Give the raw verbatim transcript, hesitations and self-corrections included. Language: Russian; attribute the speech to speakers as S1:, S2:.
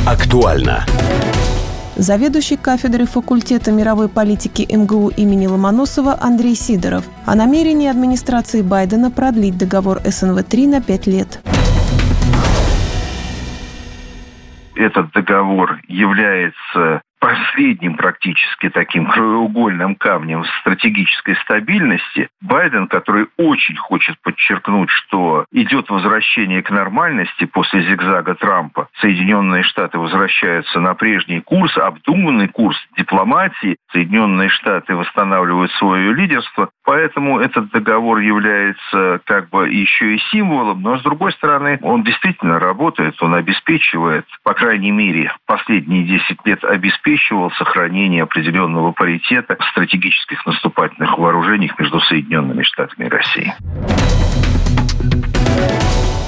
S1: Актуально.
S2: Заведующий кафедрой факультета мировой политики эм гэ у имени Ломоносова Андрей Сидоров о намерении администрации Байдена продлить договор эс эн вэ три на пять лет.
S3: Этот договор является последним практически таким краеугольным камнем стратегической стабильности. Байден, который очень хочет подчеркнуть, что идет возвращение к нормальности после зигзага Трампа, Соединенные Штаты возвращаются на прежний курс, обдуманный курс дипломатии, Соединенные Штаты восстанавливают свое лидерство, поэтому этот договор является как бы еще и символом, но с другой стороны он действительно работает, он обеспечивает, по крайней мере, последние десять лет обеспечивает сохранение определенного паритета в стратегических наступательных вооружениях между Соединенными Штатами и Россией.